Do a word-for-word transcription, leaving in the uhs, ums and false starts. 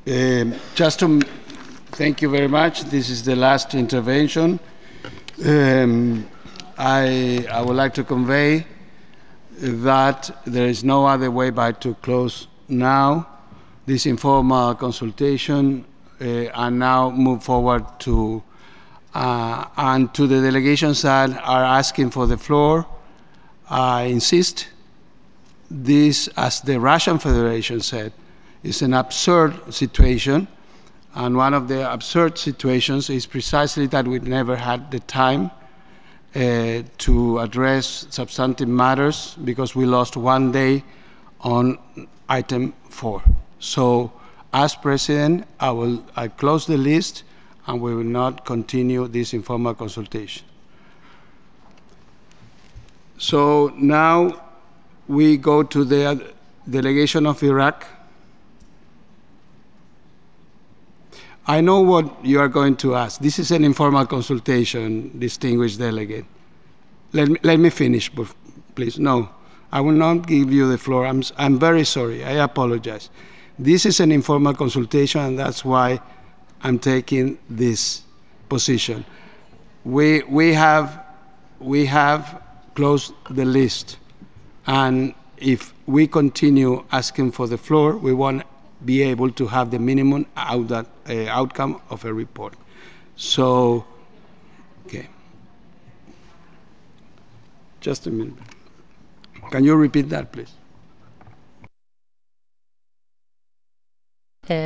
Um, just to thank you very much. This is the last intervention. Um, I, I would like to convey that there is no other way but to close now this informal consultation uh, and now move forward to uh, and to the delegations that are asking for the floor. I insist this, as the Russian Federation said, is an absurd situation, and one of the absurd situations is precisely that we never had the time uh, to address substantive matters because we lost one day on item four. So, as President, I will I close the list and we will not continue this informal consultation. So now we go to the delegation of Iraq. I know what you are going to ask. This is an informal consultation, distinguished delegate. Let me, let me finish, please. No, I will not give you the floor. I'm, I'm very sorry. I apologize. This is an informal consultation, and that's why I'm taking this position. We, we, have, we have closed the list, and if we continue asking for the floor, we won't be able to have the minimum out that, uh, outcome of a report. So, okay. Just a minute. Can you repeat that, please?